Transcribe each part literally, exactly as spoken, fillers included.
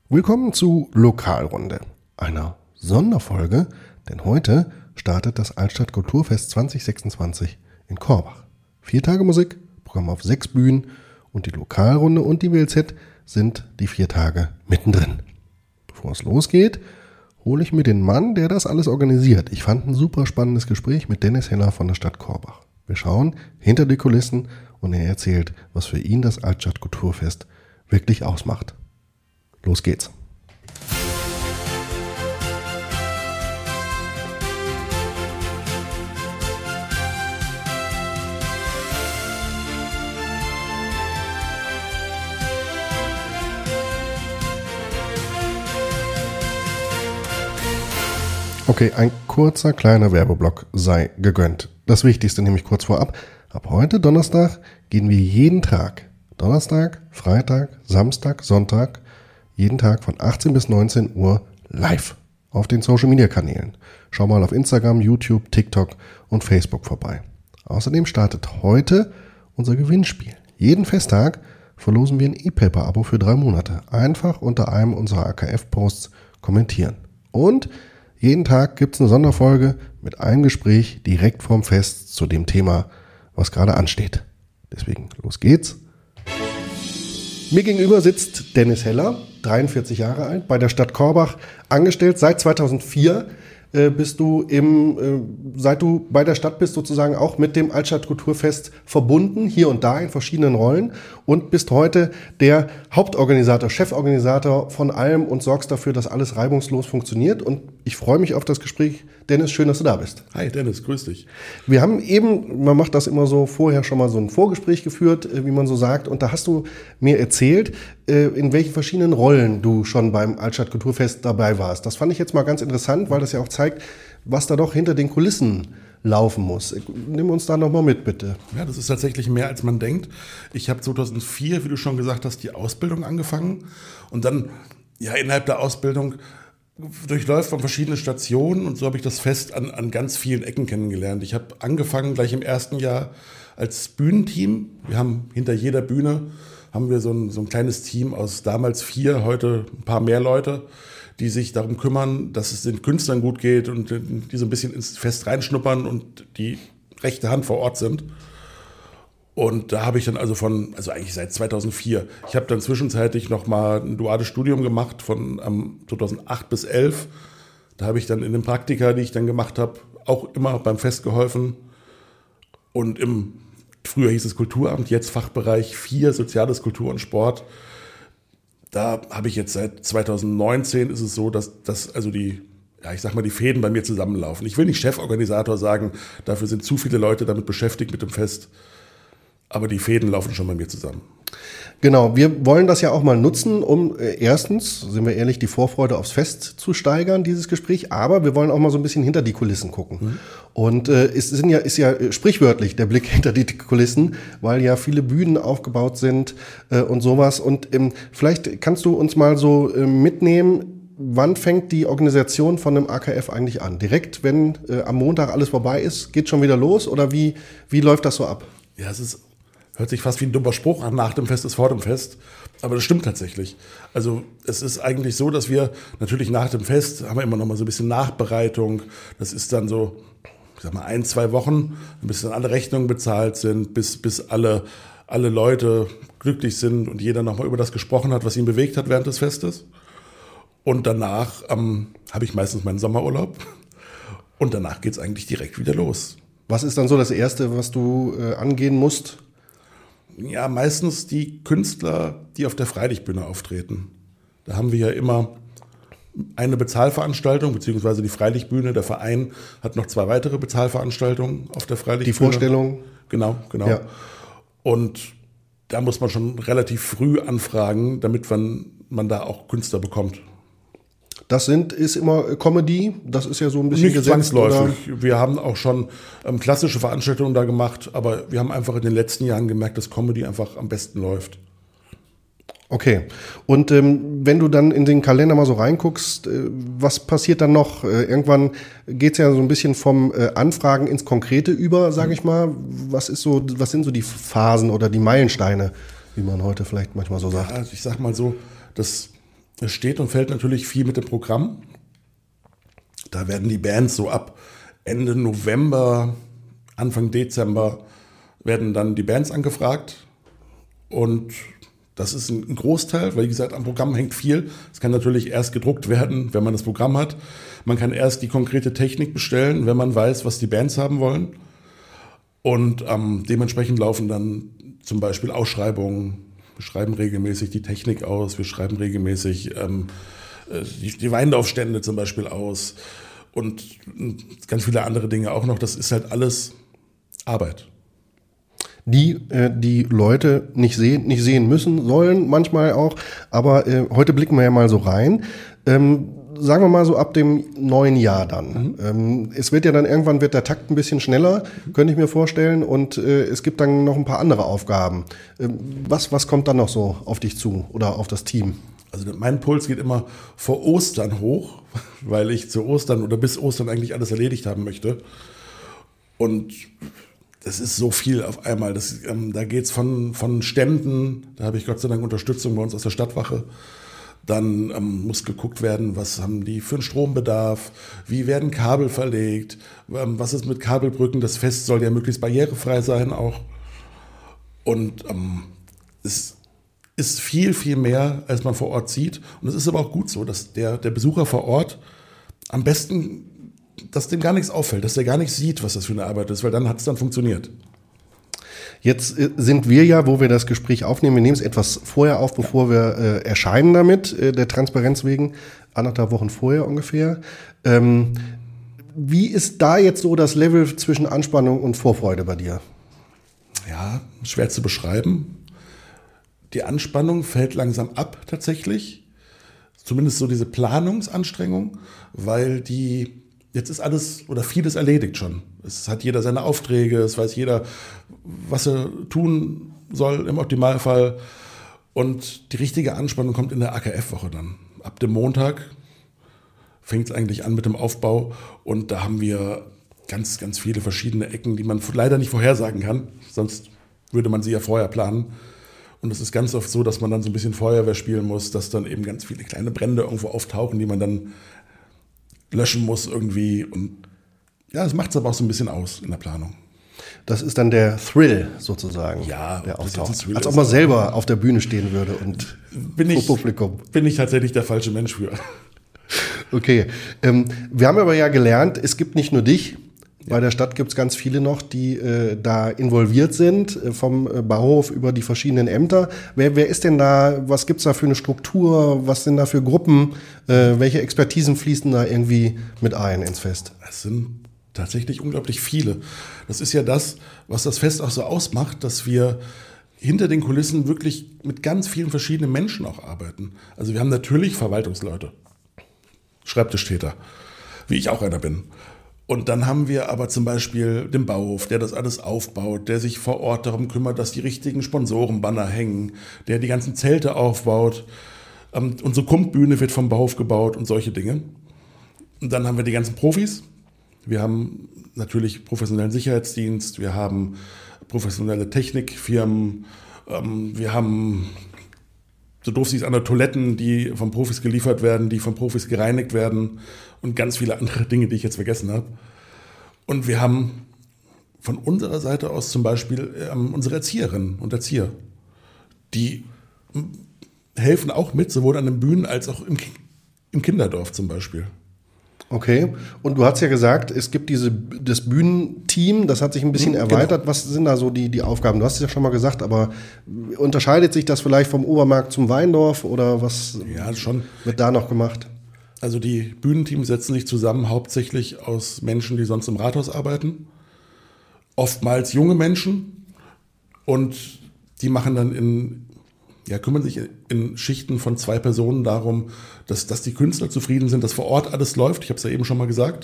Willkommen zu Lokalrunde, einer Sonderfolge, denn heute startet das Altstadt Kulturfest zwanzig sechsundzwanzig in Korbach. Vier Tage Musik, Programm auf sechs Bühnen und die Lokalrunde und die W L Z sind die vier Tage mittendrin. Bevor es losgeht, hole ich mir den Mann, der das alles organisiert. Ich fand ein super spannendes Gespräch mit Dennis Heller von der Stadt Korbach. Wir schauen hinter die Kulissen und er erzählt, was für ihn das Altstadt Kulturfest wirklich ausmacht. Los geht's. Okay, ein kurzer kleiner Werbeblock sei gegönnt. Das Wichtigste nämlich kurz vorab. Ab heute, Donnerstag, gehen wir jeden Tag, Donnerstag, Freitag, Samstag, Sonntag, jeden Tag von achtzehn bis neunzehn Uhr live auf den Social-Media-Kanälen. Schau mal auf Instagram, YouTube, TikTok und Facebook vorbei. Außerdem startet heute unser Gewinnspiel. Jeden Festtag verlosen wir ein E-Paper-Abo für drei Monate. Einfach unter einem unserer A K F-Posts kommentieren. Und jeden Tag gibt es eine Sonderfolge mit einem Gespräch direkt vorm Fest zu dem Thema, was gerade ansteht. Deswegen, los geht's. Mir gegenüber sitzt Dennis Heller, dreiundvierzig Jahre alt, bei der Stadt Korbach angestellt. Seit zweitausendvier äh, bist du im, äh, seit du bei der Stadt bist, sozusagen auch mit dem Altstadt Kulturfest verbunden, hier und da in verschiedenen Rollen und bist heute der Hauptorganisator, Cheforganisator von allem und sorgst dafür, dass alles reibungslos funktioniert. Und ich freue mich auf das Gespräch. Dennis, schön, dass du da bist. Hi Dennis, grüß dich. Wir haben eben, man macht das immer so, vorher schon mal so ein Vorgespräch geführt, wie man so sagt. Und da hast du mir erzählt, in welchen verschiedenen Rollen du schon beim Altstadt Kulturfest dabei warst. Das fand ich jetzt mal ganz interessant, weil das ja auch zeigt, was da doch hinter den Kulissen laufen muss. Nimm uns da nochmal mit, bitte. Ja, das ist tatsächlich mehr, als man denkt. Ich habe zweitausendvier, wie du schon gesagt hast, die Ausbildung angefangen. Und dann, ja, innerhalb der Ausbildung durchläuft man verschiedene Stationen und so habe ich das Fest an, an ganz vielen Ecken kennengelernt. Ich habe angefangen gleich im ersten Jahr als Bühnenteam. Wir haben hinter jeder Bühne haben wir so ein, so ein kleines Team aus damals vier, heute ein paar mehr Leute, die sich darum kümmern, dass es den Künstlern gut geht und die so ein bisschen ins Fest reinschnuppern und die rechte Hand vor Ort sind. Und da habe ich dann also von, also eigentlich seit zweitausendvier, ich habe dann zwischenzeitlich nochmal ein duales Studium gemacht von ähm, zweitausendacht bis elf. Da habe ich dann in den Praktika, die ich dann gemacht habe, auch immer beim Fest geholfen. Und im, früher hieß es Kulturamt, jetzt Fachbereich vier, Soziales, Kultur und Sport. Da habe ich jetzt seit zweitausendneunzehn ist es so, dass, dass also die, ja, ich sag mal, die Fäden bei mir zusammenlaufen. Ich will nicht Cheforganisator sagen, dafür sind zu viele Leute damit beschäftigt mit dem Fest. Aber die Fäden laufen schon bei mir zusammen. Genau, wir wollen das ja auch mal nutzen, um äh, erstens, sind wir ehrlich, die Vorfreude aufs Fest zu steigern, dieses Gespräch, aber wir wollen auch mal so ein bisschen hinter die Kulissen gucken. Mhm. Und äh, es sind ja, ist ja sprichwörtlich der Blick hinter die Kulissen, weil ja viele Bühnen aufgebaut sind äh, und sowas. Und ähm, vielleicht kannst du uns mal so äh, mitnehmen, wann fängt die Organisation von einem A K F eigentlich an? Direkt, wenn äh, am Montag alles vorbei ist, geht schon wieder los oder wie, wie läuft das so ab? Ja, es ist hört sich fast wie ein dummer Spruch an, nach dem Fest ist vor dem Fest. Aber das stimmt tatsächlich. Also es ist eigentlich so, dass wir natürlich nach dem Fest haben wir immer noch mal so ein bisschen Nachbereitung. Das ist dann so, ich sag mal, ein, zwei Wochen, bis dann alle Rechnungen bezahlt sind, bis, bis alle, alle Leute glücklich sind und jeder noch mal über das gesprochen hat, was ihn bewegt hat während des Festes. Und danach ähm, habe ich meistens meinen Sommerurlaub. Und danach geht es eigentlich direkt wieder los. Was ist dann so das Erste, was du äh, angehen musst? Ja, meistens die Künstler, die auf der Freilichtbühne auftreten. Da haben wir ja immer eine Bezahlveranstaltung, beziehungsweise die Freilichtbühne. Der Verein hat noch zwei weitere Bezahlveranstaltungen auf der Freilichtbühne. Die Vorstellung? Genau, genau. Ja. Und da muss man schon relativ früh anfragen, damit man, man da auch Künstler bekommt. Das sind, ist immer Comedy, das ist ja so ein bisschen nicht gesetzt. Zwangsläufig. Oder? Wir haben auch schon ähm, klassische Veranstaltungen da gemacht, aber wir haben einfach in den letzten Jahren gemerkt, dass Comedy einfach am besten läuft. Okay. Und ähm, wenn du dann in den Kalender mal so reinguckst, äh, was passiert dann noch? Äh, irgendwann geht's ja so ein bisschen vom äh, Anfragen ins Konkrete über, sage ich mal. Was ist so, was sind so die Phasen oder die Meilensteine, wie man heute vielleicht manchmal so sagt? Ja, ich sag mal so, das, es steht und fällt natürlich viel mit dem Programm. Da werden die Bands so ab Ende November, Anfang Dezember werden dann die Bands angefragt. Und das ist ein Großteil, weil wie gesagt, am Programm hängt viel. Es kann natürlich erst gedruckt werden, wenn man das Programm hat. Man kann erst die konkrete Technik bestellen, wenn man weiß, was die Bands haben wollen. Und ähm, dementsprechend laufen dann zum Beispiel Ausschreibungen. Wir schreiben regelmäßig die Technik aus. Wir schreiben regelmäßig ähm, die, die Weinlaufstände zum Beispiel aus. Und ganz viele andere Dinge auch noch. Das ist halt alles Arbeit. Die äh, die Leute nicht sehen, nicht sehen müssen, sollen manchmal auch. Aber äh, heute blicken wir ja mal so rein. Ähm, sagen wir mal so ab dem neuen Jahr dann. Mhm. Ähm, es wird ja dann irgendwann wird der Takt ein bisschen schneller, mhm. könnte ich mir vorstellen. Und äh, es gibt dann noch ein paar andere Aufgaben. Ähm, was, was kommt dann noch so auf dich zu oder auf das Team? Also mein Puls geht immer vor Ostern hoch, weil ich zu Ostern oder bis Ostern eigentlich alles erledigt haben möchte. Und das ist so viel auf einmal. Das, ähm, da geht es von, von Ständen, da habe ich Gott sei Dank Unterstützung bei uns aus der Stadtwache. Dann ähm, muss geguckt werden, was haben die für einen Strombedarf, wie werden Kabel verlegt, ähm, was ist mit Kabelbrücken. Das Fest soll ja möglichst barrierefrei sein auch. Und ähm, es ist viel, viel mehr, als man vor Ort sieht. Und es ist aber auch gut so, dass der, der Besucher vor Ort am besten, dass dem gar nichts auffällt, dass der gar nicht sieht, was das für eine Arbeit ist, weil dann hat es dann funktioniert. Jetzt äh, sind wir ja, wo wir das Gespräch aufnehmen, wir nehmen es etwas vorher auf, bevor wir äh, erscheinen damit, äh, der Transparenz wegen, anderthalb Wochen vorher ungefähr. Ähm, wie ist da jetzt so das Level zwischen Anspannung und Vorfreude bei dir? Ja, schwer zu beschreiben. Die Anspannung fällt langsam ab tatsächlich, zumindest so diese Planungsanstrengung, weil die jetzt ist alles oder vieles erledigt schon. Es hat jeder seine Aufträge, es weiß jeder, was er tun soll im Optimalfall. Und die richtige Anspannung kommt in der A K F-Woche dann. Ab dem Montag fängt es eigentlich an mit dem Aufbau und da haben wir ganz, ganz viele verschiedene Ecken, die man leider nicht vorhersagen kann, sonst würde man sie ja vorher planen. Und es ist ganz oft so, dass man dann so ein bisschen Feuerwehr spielen muss, dass dann eben ganz viele kleine Brände irgendwo auftauchen, die man dann löschen muss irgendwie. Und ja, das macht es aber auch so ein bisschen aus in der Planung. Das ist dann der Thrill sozusagen, ja, der auftaucht. Als ob man selber auf der Bühne stehen würde und bin ich, Publikum. Bin ich tatsächlich der falsche Mensch für. Okay, ähm, wir haben aber ja gelernt, es gibt nicht nur dich. Ja. Bei der Stadt gibt es ganz viele noch, die äh, da involviert sind, äh, vom äh, Bauhof über die verschiedenen Ämter. Wer, wer ist denn da, was gibt's da für eine Struktur, was sind da für Gruppen, äh, welche Expertisen fließen da irgendwie mit ein ins Fest? Es sind tatsächlich unglaublich viele. Das ist ja das, was das Fest auch so ausmacht, dass wir hinter den Kulissen wirklich mit ganz vielen verschiedenen Menschen auch arbeiten. Also wir haben natürlich Verwaltungsleute, Schreibtischtäter, wie ich auch einer bin. Und dann haben wir aber zum Beispiel den Bauhof, der das alles aufbaut, der sich vor Ort darum kümmert, dass die richtigen Sponsorenbanner hängen, der die ganzen Zelte aufbaut. Ähm, unsere Kumpbühne wird vom Bauhof gebaut und solche Dinge. Und dann haben wir die ganzen Profis. Wir haben natürlich professionellen Sicherheitsdienst, wir haben professionelle Technikfirmen, ähm, wir haben, so doof sie es an, der Toiletten, die von Profis geliefert werden, die von Profis gereinigt werden und ganz viele andere Dinge, die ich jetzt vergessen habe. Und wir haben von unserer Seite aus zum Beispiel ähm, unsere Erzieherinnen und Erzieher, die helfen auch mit, sowohl an den Bühnen als auch im, im Kinderdorf zum Beispiel. Okay, und du hast ja gesagt, es gibt diese, das Bühnenteam, das hat sich ein bisschen erweitert. Genau. Was sind da so die, die Aufgaben? Du hast es ja schon mal gesagt, aber unterscheidet sich das vielleicht vom Obermarkt zum Weindorf oder was ja, schon. wird da noch gemacht? Also die Bühnenteams setzen sich zusammen hauptsächlich aus Menschen, die sonst im Rathaus arbeiten. Oftmals junge Menschen und die machen dann in Ja, kümmern sich in Schichten von zwei Personen darum, dass, dass die Künstler zufrieden sind, dass vor Ort alles läuft. Ich habe es ja eben schon mal gesagt.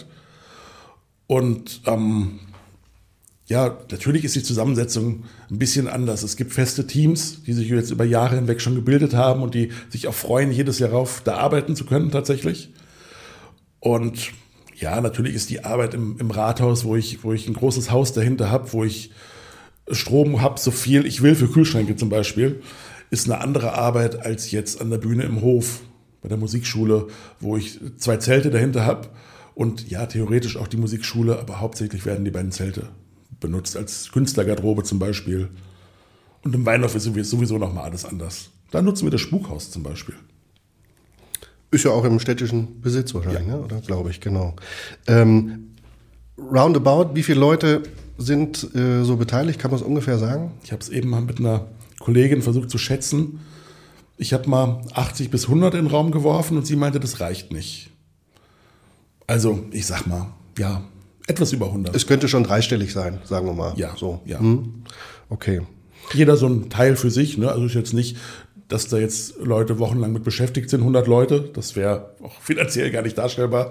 Und ähm, ja, natürlich ist die Zusammensetzung ein bisschen anders. Es gibt feste Teams, die sich jetzt über Jahre hinweg schon gebildet haben und die sich auch freuen, jedes Jahr rauf da arbeiten zu können tatsächlich. Und ja, natürlich ist die Arbeit im, im Rathaus, wo ich, wo ich ein großes Haus dahinter habe, wo ich Strom habe, so viel ich will für Kühlschränke zum Beispiel, ist eine andere Arbeit als jetzt an der Bühne im Hof, bei der Musikschule, wo ich zwei Zelte dahinter habe. Und ja, theoretisch auch die Musikschule, aber hauptsächlich werden die beiden Zelte benutzt, als Künstlergarderobe zum Beispiel. Und im Weinhof ist sowieso nochmal alles anders. Da nutzen wir das Spukhaus zum Beispiel. Ist ja auch im städtischen Besitz wahrscheinlich, ja. ne? Oder glaube ich, genau. Ähm, roundabout, wie viele Leute sind äh, so beteiligt? Kann man es ungefähr sagen? Ich habe es eben mal mit einer Kollegin versucht zu schätzen. Ich habe mal achtzig bis hundert in den Raum geworfen und sie meinte, das reicht nicht. Also, ich sag mal, ja, etwas über hundert. Es könnte schon dreistellig sein, sagen wir mal. Ja, so. Ja. Hm. Okay. Jeder so ein Teil für sich, ne? Also ist jetzt nicht, dass da jetzt Leute wochenlang mit beschäftigt sind, hundert Leute. Das wäre auch finanziell gar nicht darstellbar.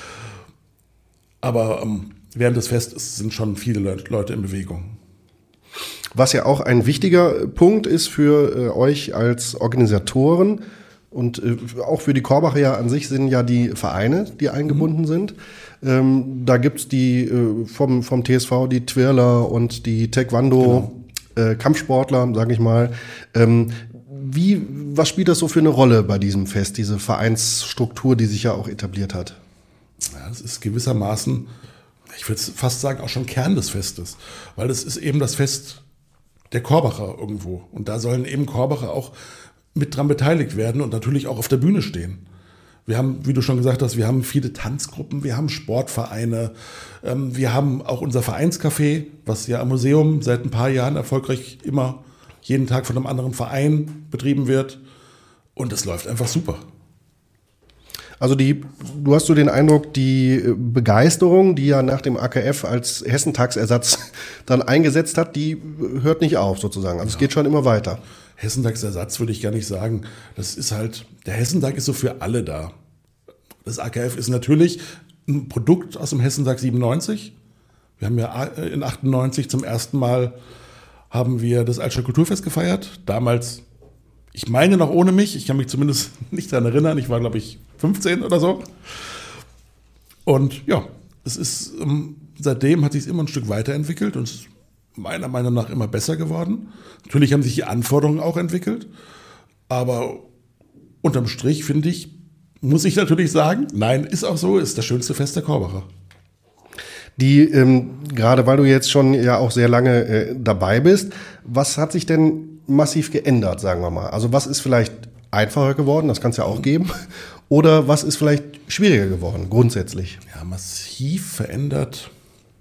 Aber ähm, während des Festes sind schon viele Leute in Bewegung. Was ja auch ein wichtiger Punkt ist für äh, euch als Organisatoren und äh, auch für die Korbacher ja an sich sind ja die Vereine, die eingebunden mhm. sind. Ähm, da gibt's die äh, vom, vom T S V, die Twirler und die Taekwondo genau. äh, Kampfsportler, sage ich mal. Ähm, wie, was spielt das so für eine Rolle bei diesem Fest, diese Vereinsstruktur, die sich ja auch etabliert hat? Ja, das ist gewissermaßen, ich würde fast sagen, auch schon Kern des Festes. Weil es ist eben das Fest der Korbacher irgendwo. Und da sollen eben Korbacher auch mit dran beteiligt werden und natürlich auch auf der Bühne stehen. Wir haben, wie du schon gesagt hast, wir haben viele Tanzgruppen, wir haben Sportvereine, ähm, wir haben auch unser Vereinscafé, was ja am Museum seit ein paar Jahren erfolgreich immer jeden Tag von einem anderen Verein betrieben wird. Und es läuft einfach super. Also die, du hast so den Eindruck, die Begeisterung, die ja nach dem A K F als Hessentagsersatz dann eingesetzt hat, die hört nicht auf sozusagen. Also ja. Es geht schon immer weiter. Hessentagsersatz würde ich gar nicht sagen. Das ist halt, der Hessentag ist so für alle da. Das A K F ist natürlich ein Produkt aus dem Hessentag siebenundneunzig. Wir haben ja in achtundneunzig zum ersten Mal haben wir das Altstadt Kulturfest gefeiert. Damals, ich meine noch ohne mich, ich kann mich zumindest nicht daran erinnern, ich war glaube ich fünfzehn oder so. Und ja, es ist, seitdem hat sich es immer ein Stück weiterentwickelt und es ist meiner Meinung nach immer besser geworden. Natürlich haben sich die Anforderungen auch entwickelt, aber unterm Strich finde ich, muss ich natürlich sagen, nein, ist auch so, ist das schönste Fest der Korbacher. Die, ähm, gerade weil du jetzt schon ja auch sehr lange äh, dabei bist, was hat sich denn massiv geändert, sagen wir mal? Also was ist vielleicht einfacher geworden, das kann es ja auch geben, oder was ist vielleicht schwieriger geworden, grundsätzlich? Ja, massiv verändert,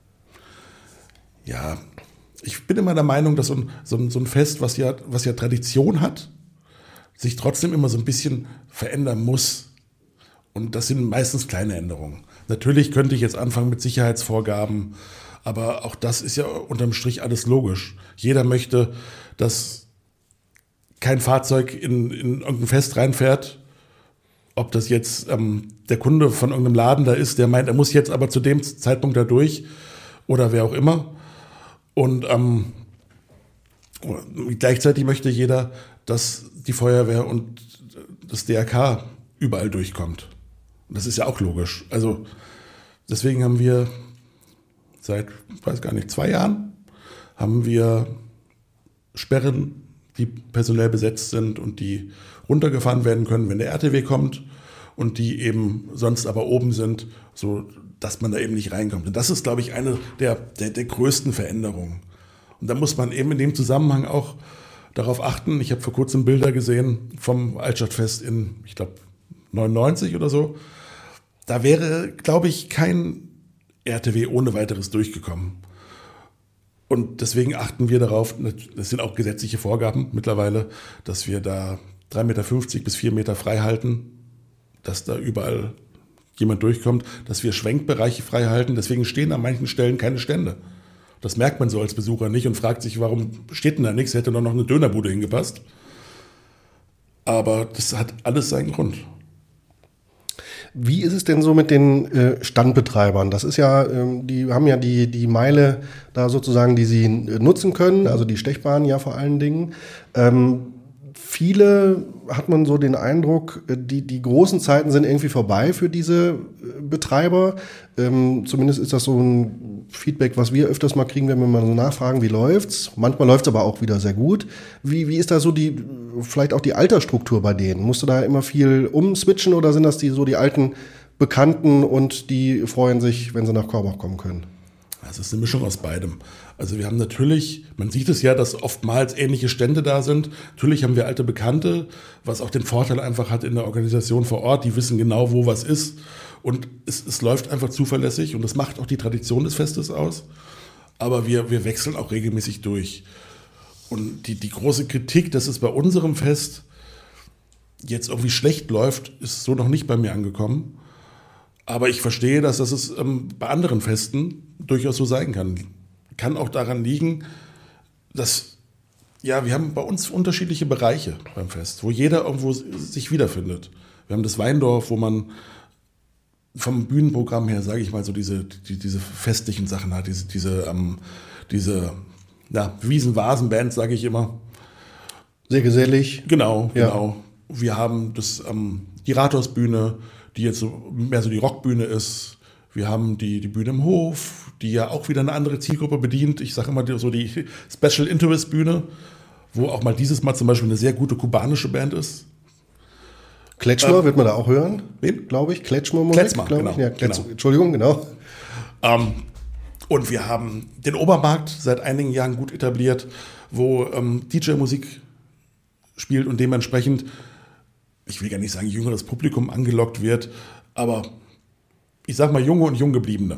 ja, ich bin immer der Meinung, dass so ein, so ein, so ein Fest, was ja, was ja Tradition hat, sich trotzdem immer so ein bisschen verändern muss. Und das sind meistens kleine Änderungen. Natürlich könnte ich jetzt anfangen mit Sicherheitsvorgaben, aber auch das ist ja unterm Strich alles logisch. Jeder möchte, dass kein Fahrzeug in, in irgendein Fest reinfährt, ob das jetzt ähm, der Kunde von irgendeinem Laden da ist, der meint, er muss jetzt aber zu dem Zeitpunkt da durch oder wer auch immer. Und ähm, gleichzeitig möchte jeder, dass die Feuerwehr und das D R K überall durchkommt. Und das ist ja auch logisch. Also deswegen haben wir seit, ich weiß gar nicht, zwei Jahren, haben wir Sperren, die personell besetzt sind und die runtergefahren werden können, wenn der R T W kommt und die eben sonst aber oben sind, so dass man da eben nicht reinkommt. Und das ist, glaube ich, eine der, der, der größten Veränderungen. Und da muss man eben in dem Zusammenhang auch darauf achten. Ich habe vor kurzem Bilder gesehen vom Altstadtfest in, ich glaube, neunundneunzig oder so. Da wäre, glaube ich, kein R T W ohne weiteres durchgekommen. Und deswegen achten wir darauf, das sind auch gesetzliche Vorgaben mittlerweile, dass wir da drei Meter fünfzig bis vier Meter frei halten, dass da überall jemand durchkommt, dass wir Schwenkbereiche frei halten. Deswegen stehen an manchen Stellen keine Stände. Das merkt man so als Besucher nicht und fragt sich, warum steht denn da nichts? Hätte doch noch eine Dönerbude hingepasst. Aber das hat alles seinen Grund. Wie ist es denn so mit den äh, Standbetreibern? Das ist ja, ähm, die haben ja die, die Meile da sozusagen, die sie nutzen können, also die Stechbahn ja vor allen Dingen. Ähm, viele hat man so den Eindruck, die, die großen Zeiten sind irgendwie vorbei für diese Betreiber. Ähm, zumindest ist das so ein Feedback, was wir öfters mal kriegen, wenn wir mal so nachfragen, wie läuft's. Manchmal läuft's aber auch wieder sehr gut. Wie, wie ist da so die, vielleicht auch die Altersstruktur bei denen? Musst du da immer viel umswitchen oder sind das die so die alten Bekannten und die freuen sich, wenn sie nach Korbach kommen können? Es ist eine Mischung aus beidem. Also wir haben natürlich, man sieht es ja, dass oftmals ähnliche Stände da sind. Natürlich haben wir alte Bekannte, was auch den Vorteil einfach hat in der Organisation vor Ort. Die wissen genau, wo was ist. Und es, es läuft einfach zuverlässig und das macht auch die Tradition des Festes aus. Aber wir, wir wechseln auch regelmäßig durch. Und die, die große Kritik, dass es bei unserem Fest jetzt irgendwie schlecht läuft, ist so noch nicht bei mir angekommen. Aber ich verstehe, dass das es, ähm, bei anderen Festen durchaus so sein kann. Kann auch daran liegen, dass, ja, wir haben bei uns unterschiedliche Bereiche beim Fest, wo jeder irgendwo sich wiederfindet. Wir haben das Weindorf, wo man vom Bühnenprogramm her, sage ich mal, so diese, die, diese festlichen Sachen hat, diese, diese, ähm, diese ja, Wiesen-Vasen-Band, sage ich immer. Sehr gesellig. Genau, Ja. genau. Wir haben das, ähm, die Rathausbühne, die jetzt so mehr so die Rockbühne ist. Wir haben die, die Bühne im Hof, die ja auch wieder eine andere Zielgruppe bedient. Ich sage immer die, so die Special Interest Bühne, wo auch mal dieses Mal zum Beispiel eine sehr gute kubanische Band ist. Kletschmer Ähm, wird man da auch hören, wen? glaube ich. Kletschmer Musik, Kletzmer, glaube ich. genau, Ja, Kletz- genau. Entschuldigung, genau. Ähm, und wir haben den Obermarkt seit einigen Jahren gut etabliert, wo ähm, D J-Musik spielt und dementsprechend, ich will gar nicht sagen, jüngeres Publikum angelockt wird, aber ich sag mal junge und junggebliebene.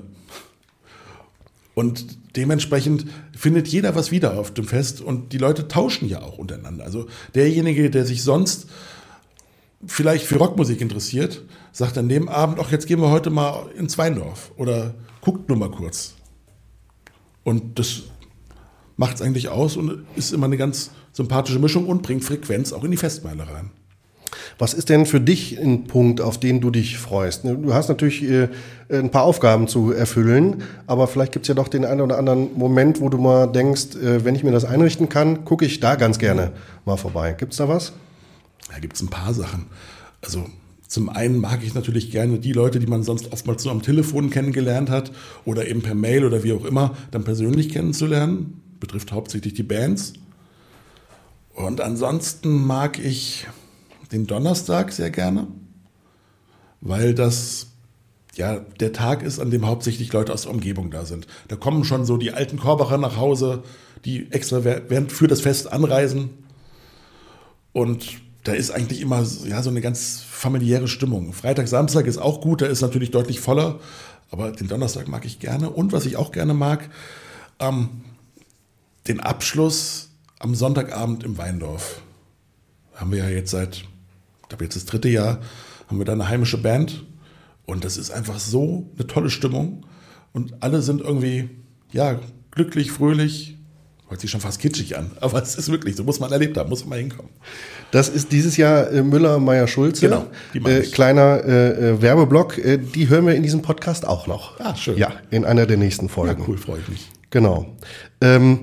Und dementsprechend findet jeder was wieder auf dem Fest und die Leute tauschen ja auch untereinander. Also derjenige, der sich sonst vielleicht für Rockmusik interessiert, sagt an dem Abend, ach, jetzt gehen wir heute mal ins Weindorf oder guckt nur mal kurz. Und das macht es eigentlich aus und ist immer eine ganz sympathische Mischung und bringt Frequenz auch in die Festmeile rein. Was ist denn für dich ein Punkt, auf den du dich freust? Du hast natürlich äh, ein paar Aufgaben zu erfüllen, aber vielleicht gibt es ja doch den einen oder anderen Moment, wo du mal denkst, äh, wenn ich mir das einrichten kann, gucke ich da ganz gerne mal vorbei. Gibt es da was? Da gibt es ein paar Sachen. Also zum einen mag ich natürlich gerne die Leute, die man sonst oftmals nur am Telefon kennengelernt hat oder eben per Mail oder wie auch immer, dann persönlich kennenzulernen. Betrifft hauptsächlich die Bands. Und ansonsten mag ich den Donnerstag sehr gerne, weil das ja der Tag ist, an dem hauptsächlich Leute aus der Umgebung da sind. Da kommen schon so die alten Korbacher nach Hause, die extra während für das Fest anreisen. Und da ist eigentlich immer ja, so eine ganz familiäre Stimmung. Freitag, Samstag ist auch gut, da ist natürlich deutlich voller, aber den Donnerstag mag ich gerne. Und was ich auch gerne mag, ähm, den Abschluss am Sonntagabend im Weindorf. Haben wir ja jetzt seit, ich glaube jetzt das dritte Jahr, haben wir da eine heimische Band. Und das ist einfach so eine tolle Stimmung. Und alle sind irgendwie, ja, glücklich, fröhlich. Hört sich schon fast kitschig an. Aber es ist wirklich, so muss man erlebt haben, muss man mal hinkommen. Das ist dieses Jahr äh, Müller-Meyer-Schulze. Genau, die meine äh, ich. Kleiner äh, Werbeblock. Äh, die hören wir in diesem Podcast auch noch. Ah, schön. Ja, in einer der nächsten Folgen. Ja, cool, freue ich mich. Genau. Ähm,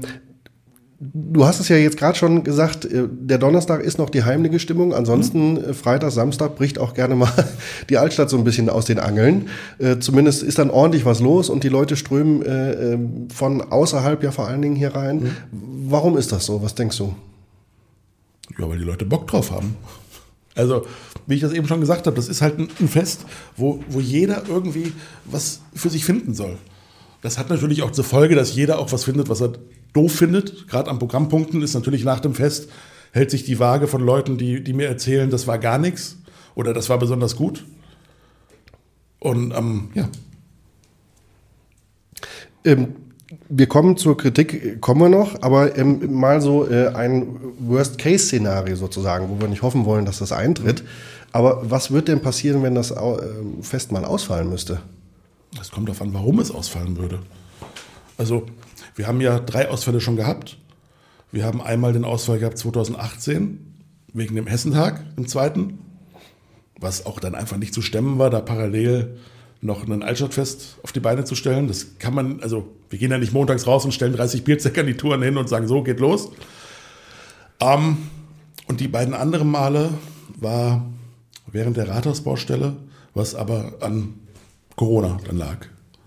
du hast es ja jetzt gerade schon gesagt, äh, der Donnerstag ist noch die heimliche Stimmung. Ansonsten äh, Freitag, Samstag bricht auch gerne mal die Altstadt so ein bisschen aus den Angeln. Äh, zumindest ist dann ordentlich was los und die Leute strömen äh, äh, von außerhalb ja vor allen Dingen hier rein. Mhm. Warum ist das so? Was denkst du? Ja, weil die Leute Bock drauf haben. Also, wie ich das eben schon gesagt habe, das ist halt ein, ein Fest, wo, wo jeder irgendwie was für sich finden soll. Das hat natürlich auch zur Folge, dass jeder auch was findet, was er doof findet. Gerade an Programmpunkten ist natürlich nach dem Fest, hält sich die Waage von Leuten, die, die mir erzählen, das war gar nichts oder das war besonders gut. Und ähm, ja. Ähm, wir kommen zur Kritik, kommen wir noch, aber ähm, mal so äh, ein Worst-Case-Szenario sozusagen, wo wir nicht hoffen wollen, dass das eintritt. Aber was wird denn passieren, wenn das äh, Fest mal ausfallen müsste? Das kommt darauf an, warum es ausfallen würde. Also, wir haben ja drei Ausfälle schon gehabt. Wir haben einmal den Ausfall gehabt zweitausendachtzehn, wegen dem Hessentag, im zweiten, was auch dann einfach nicht zu stemmen war, da parallel noch ein Altstadtfest auf die Beine zu stellen. Das kann man, also wir gehen ja nicht montags raus und stellen dreißig Biersäcke an die Touren hin und sagen, so, geht los. Ähm, Und die beiden anderen Male war während der Rathausbaustelle, was aber an Corona dann lag.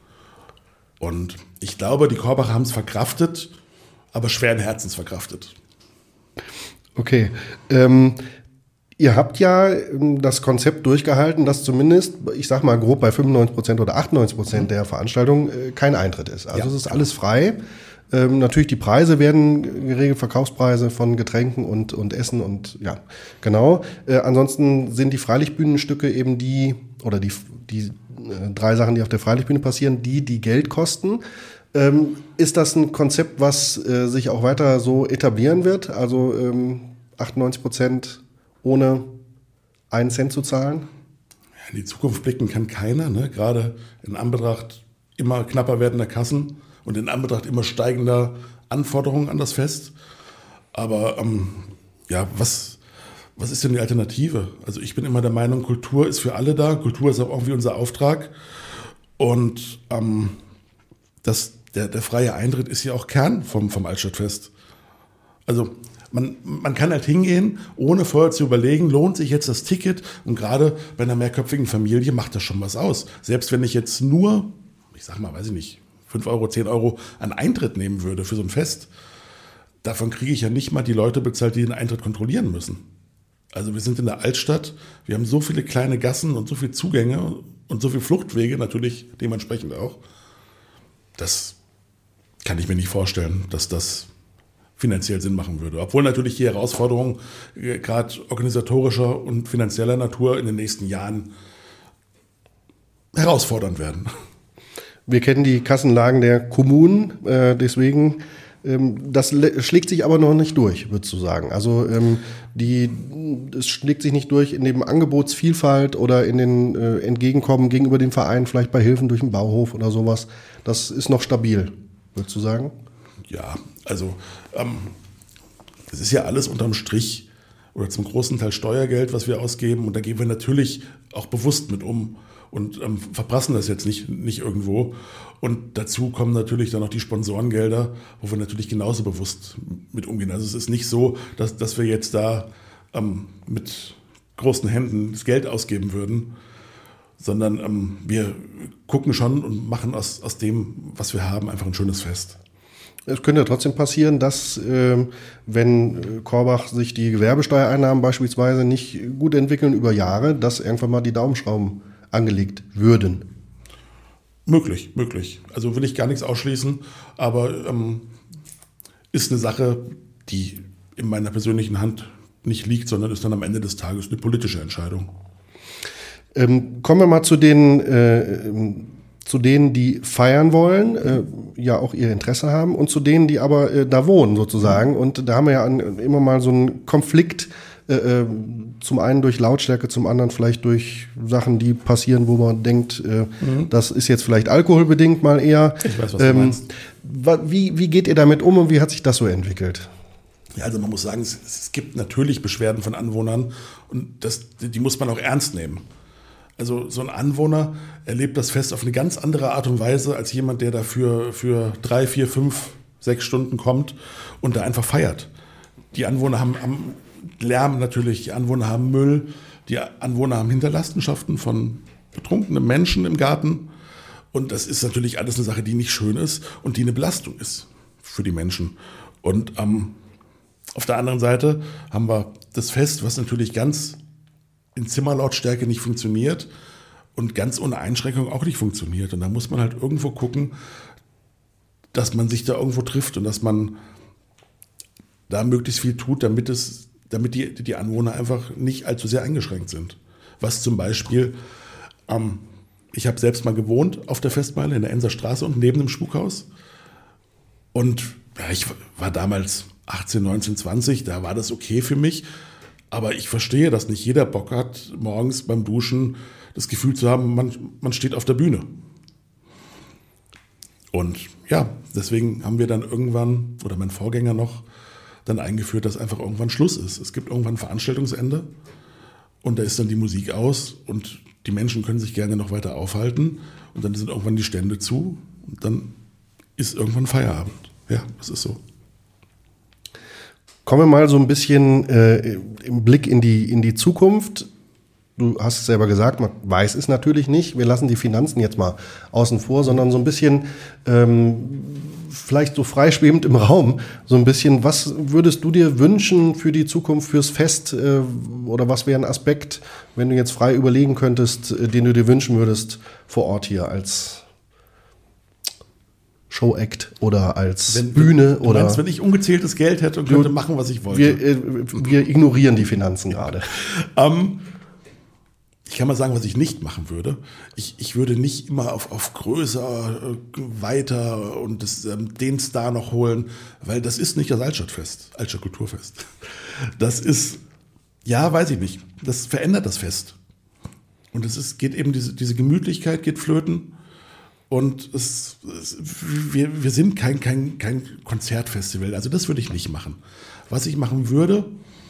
Und ich glaube, die Korbacher haben es verkraftet, aber schweren Herzens verkraftet. Okay. Ähm, ihr habt ja ähm, das Konzept durchgehalten, dass zumindest, ich sag mal grob bei fünfundneunzig Prozent oder achtundneunzig Prozent der Veranstaltungen äh, kein Eintritt ist. Also Ja, es ist alles frei. Ähm, natürlich die Preise werden geregelt, Verkaufspreise von Getränken und, und Essen und ja, genau. Äh, ansonsten sind die Freilichtbühnenstücke eben die, oder die, die äh, drei Sachen, die auf der Freilichtbühne passieren, die, die Geld kosten. Ähm, ist das ein Konzept, was äh, sich auch weiter so etablieren wird? Also ähm, achtundneunzig Prozent ohne einen Cent zu zahlen? Ja, in die Zukunft blicken kann keiner, ne? Gerade in Anbetracht immer knapper werdender Kassen und in Anbetracht immer steigender Anforderungen an das Fest. Aber ähm, ja, was, was ist denn die Alternative? Also ich bin immer der Meinung, Kultur ist für alle da. Kultur ist auch irgendwie unser Auftrag. Und ähm, das Der, der freie Eintritt ist ja auch Kern vom, vom Altstadtfest. Also man, man kann halt hingehen, ohne vorher zu überlegen, lohnt sich jetzt das Ticket? Und gerade bei einer mehrköpfigen Familie macht das schon was aus. Selbst wenn ich jetzt nur, ich sag mal, weiß ich nicht, fünf Euro, zehn Euro an Eintritt nehmen würde für so ein Fest, davon kriege ich ja nicht mal die Leute bezahlt, die den Eintritt kontrollieren müssen. Also wir sind in der Altstadt, wir haben so viele kleine Gassen und so viele Zugänge und so viele Fluchtwege, natürlich dementsprechend auch. Das kann ich mir nicht vorstellen, dass das finanziell Sinn machen würde. Obwohl natürlich die Herausforderungen äh, gerade organisatorischer und finanzieller Natur in den nächsten Jahren herausfordernd werden. Wir kennen die Kassenlagen der Kommunen, äh, deswegen, ähm, das le- schlägt sich aber noch nicht durch, würdest du sagen. Also ähm, die, es schlägt sich nicht durch in dem Angebotsvielfalt oder in den äh, Entgegenkommen gegenüber dem Verein, vielleicht bei Hilfen durch den Bauhof oder sowas. Das ist noch stabil, würdest du sagen? Ja, also ähm, es ist ja alles unterm Strich oder zum großen Teil Steuergeld, was wir ausgeben. Und da gehen wir natürlich auch bewusst mit um und ähm, verprassen das jetzt nicht, nicht irgendwo. Und dazu kommen natürlich dann noch die Sponsorengelder, wo wir natürlich genauso bewusst mit umgehen. Also es ist nicht so, dass, dass wir jetzt da ähm, mit großen Händen das Geld ausgeben würden, sondern ähm, wir gucken schon und machen aus, aus dem, was wir haben, einfach ein schönes Fest. Es könnte ja trotzdem passieren, dass, äh, wenn Korbach sich die Gewerbesteuereinnahmen beispielsweise nicht gut entwickeln über Jahre, dass irgendwann mal die Daumenschrauben angelegt würden. Möglich, möglich. Also will ich gar nichts ausschließen, aber ähm, ist eine Sache, die in meiner persönlichen Hand nicht liegt, sondern ist dann am Ende des Tages eine politische Entscheidung. Ähm, kommen wir mal zu den, äh, zu denen, die feiern wollen, äh, ja auch ihr Interesse haben, und zu denen, die aber äh, da wohnen sozusagen. Und da haben wir ja an, immer mal so einen Konflikt, äh, zum einen durch Lautstärke, zum anderen vielleicht durch Sachen, die passieren, wo man denkt, äh, mhm. das ist jetzt vielleicht alkoholbedingt mal eher. Ich weiß, was du meinst. Wie, wie geht ihr damit um und wie hat sich das so entwickelt? Ja, also man muss sagen, es, es gibt natürlich Beschwerden von Anwohnern und das, die muss man auch ernst nehmen. Also so ein Anwohner erlebt das Fest auf eine ganz andere Art und Weise als jemand, der dafür für drei, vier, fünf, sechs Stunden kommt und da einfach feiert. Die Anwohner haben, haben Lärm natürlich, die Anwohner haben Müll, die Anwohner haben Hinterlassenschaften von betrunkenen Menschen im Garten. Und das ist natürlich alles eine Sache, die nicht schön ist und die eine Belastung ist für die Menschen. Und ähm, auf der anderen Seite haben wir das Fest, was natürlich ganz in Zimmerlautstärke nicht funktioniert und ganz ohne Einschränkung auch nicht funktioniert. Und da muss man halt irgendwo gucken, dass man sich da irgendwo trifft und dass man da möglichst viel tut, damit es, damit die, die Anwohner einfach nicht allzu sehr eingeschränkt sind. Was zum Beispiel, ähm, ich habe selbst mal gewohnt auf der Festmeile in der Enser Straße und neben dem Spukhaus. Und ja, ich war damals achtzehn, neunzehn, zwanzig, da war das okay für mich. Aber ich verstehe, dass nicht jeder Bock hat, morgens beim Duschen das Gefühl zu haben, man, man steht auf der Bühne. Und ja, deswegen haben wir dann irgendwann, oder mein Vorgänger noch, dann eingeführt, dass einfach irgendwann Schluss ist. Es gibt irgendwann ein Veranstaltungsende und da ist dann die Musik aus und die Menschen können sich gerne noch weiter aufhalten und dann sind irgendwann die Stände zu und dann ist irgendwann Feierabend. Ja, das ist so. Kommen wir mal so ein bisschen äh, im Blick in die, in die Zukunft. Du hast es selber gesagt, man weiß es natürlich nicht. Wir lassen die Finanzen jetzt mal außen vor, sondern so ein bisschen, ähm, vielleicht so freischwebend im Raum, so ein bisschen, was würdest du dir wünschen für die Zukunft, fürs Fest? Äh, oder was wäre ein Aspekt, wenn du jetzt frei überlegen könntest, äh, den du dir wünschen würdest vor Ort hier als Show-Act oder als wenn, Bühne? Du oder meinst, wenn ich ungezähltes Geld hätte und könnte du, machen, was ich wollte? Wir, äh, wir ignorieren die Finanzen gerade. ähm, Ich kann mal sagen, was ich nicht machen würde. Ich, ich würde nicht immer auf, auf größer, weiter und das, ähm, den Star noch holen, weil das ist nicht das Altstadtfest, Altstadtkulturfest. Das ist, ja, weiß ich nicht, das verändert das Fest. Und es ist, geht eben, diese, diese Gemütlichkeit geht flöten und es, es, wir, wir sind kein, kein, kein Konzertfestival, also das würde ich nicht machen. Was ich machen würde,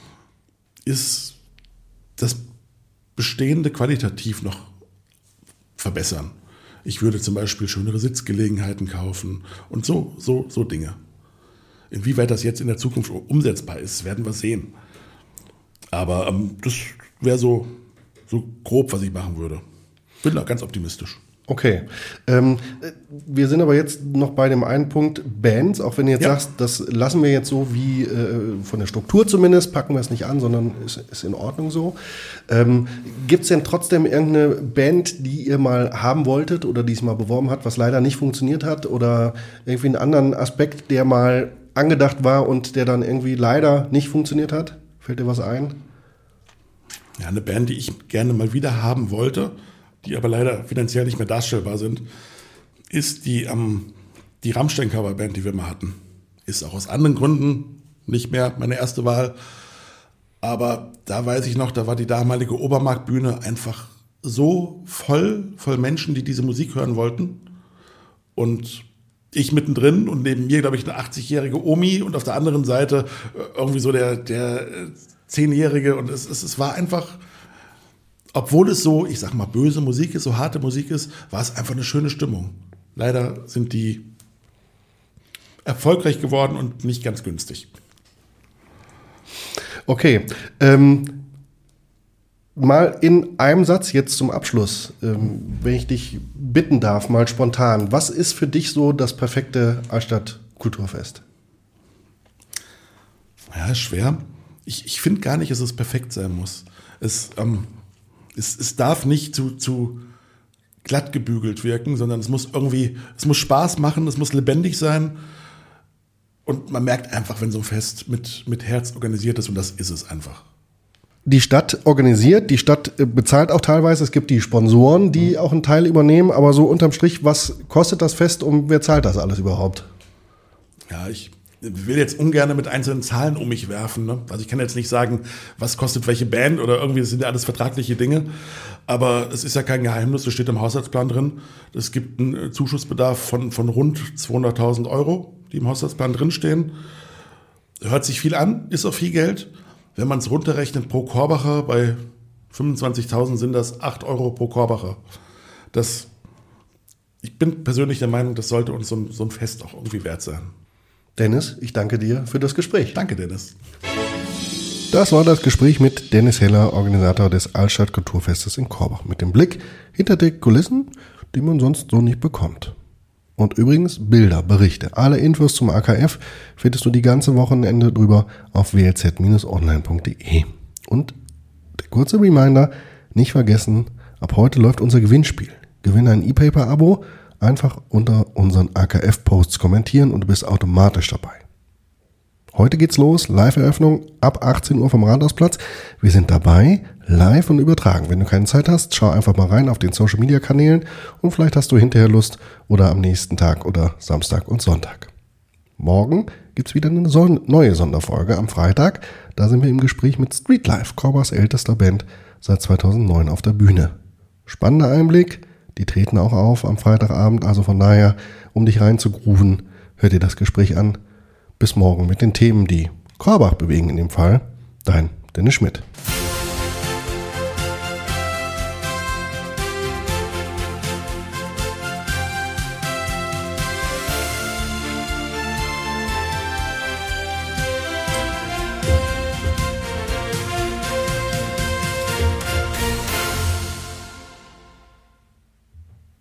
ist das Bestehende qualitativ noch verbessern. Ich würde zum Beispiel schönere Sitzgelegenheiten kaufen und so, so, so Dinge. Inwieweit das jetzt in der Zukunft umsetzbar ist, werden wir sehen. Aber ähm, das wäre so, so grob, was ich machen würde. Bin da ganz optimistisch. Okay. Ähm, wir sind aber jetzt noch bei dem einen Punkt Bands, auch wenn du jetzt ja. sagst, das lassen wir jetzt so wie äh, von der Struktur zumindest, packen wir es nicht an, sondern ist, ist in Ordnung so. Ähm, gibt es denn trotzdem irgendeine Band, die ihr mal haben wolltet oder die es mal beworben hat, was leider nicht funktioniert hat oder irgendwie einen anderen Aspekt, der mal angedacht war und der dann irgendwie leider nicht funktioniert hat? Fällt dir was ein? Ja, eine Band, die ich gerne mal wieder haben wollte, die aber leider finanziell nicht mehr darstellbar sind, ist die, ähm, die Rammstein-Coverband, die wir mal hatten. Ist auch aus anderen Gründen nicht mehr meine erste Wahl. Aber da weiß ich noch, da war die damalige Obermarktbühne einfach so voll, voll Menschen, die diese Musik hören wollten. Und ich mittendrin und neben mir, glaube ich, eine achtzigjährige Omi und auf der anderen Seite irgendwie so der, der zehnjährige. Und es, es, es war einfach... Obwohl es so, ich sag mal, böse Musik ist, so harte Musik ist, war es einfach eine schöne Stimmung. Leider sind die erfolgreich geworden und nicht ganz günstig. Okay, ähm, mal in einem Satz jetzt zum Abschluss, ähm, wenn ich dich bitten darf, mal spontan. Was ist für dich so das perfekte Altstadt-Kulturfest? Ja, schwer. Ich, ich finde gar nicht, dass es perfekt sein muss. Es... Ähm, Es, es darf nicht zu, zu glatt gebügelt wirken, sondern es muss irgendwie, es muss Spaß machen, es muss lebendig sein. Und man merkt einfach, wenn so ein Fest mit, mit Herz organisiert ist, und das ist es einfach. Die Stadt organisiert, die Stadt bezahlt auch teilweise, es gibt die Sponsoren, die auch einen Teil übernehmen, aber so unterm Strich, was kostet das Fest und wer zahlt das alles überhaupt? Ja, ich will jetzt ungern mit einzelnen Zahlen um mich werfen. Ne? Also ich kann jetzt nicht sagen, was kostet welche Band oder irgendwie, das sind ja alles vertragliche Dinge. Aber es ist ja kein Geheimnis, das steht im Haushaltsplan drin. Es gibt einen Zuschussbedarf von, von rund zweihunderttausend Euro, die im Haushaltsplan drinstehen. Hört sich viel an, ist auch viel Geld. Wenn man es runterrechnet pro Korbacher, bei fünfundzwanzigtausend sind das acht Euro pro Korbacher. Das, ich bin persönlich der Meinung, das sollte uns so ein, so ein Fest auch irgendwie wert sein. Dennis, ich danke dir für das Gespräch. Danke, Dennis. Das war das Gespräch mit Dennis Heller, Organisator des Altstadt Kulturfestes in Korbach, mit dem Blick hinter die Kulissen, die man sonst so nicht bekommt. Und übrigens Bilder, Berichte, alle Infos zum A K F findest du die ganze Wochenende drüber auf w l z Bindestrich online punkt d e. Und der kurze Reminder, nicht vergessen, ab heute läuft unser Gewinnspiel. Gewinne ein E-Paper-Abo, einfach unter unseren A K F-Posts kommentieren und du bist automatisch dabei. Heute geht's los, Live-Eröffnung ab achtzehn Uhr vom Rathausplatz. Wir sind dabei, live und übertragen. Wenn du keine Zeit hast, schau einfach mal rein auf den Social-Media-Kanälen und vielleicht hast du hinterher Lust oder am nächsten Tag oder Samstag und Sonntag. Morgen gibt's wieder eine so- neue Sonderfolge am Freitag. Da sind wir im Gespräch mit Streetlife, Korbachs ältester Band, seit zweitausendneun auf der Bühne. Spannender Einblick. Die treten auch auf am Freitagabend, also von daher, um dich reinzugrooven, hör dir das Gespräch an. Bis morgen mit den Themen, die Korbach bewegen in dem Fall. Dein Dennis Schmidt.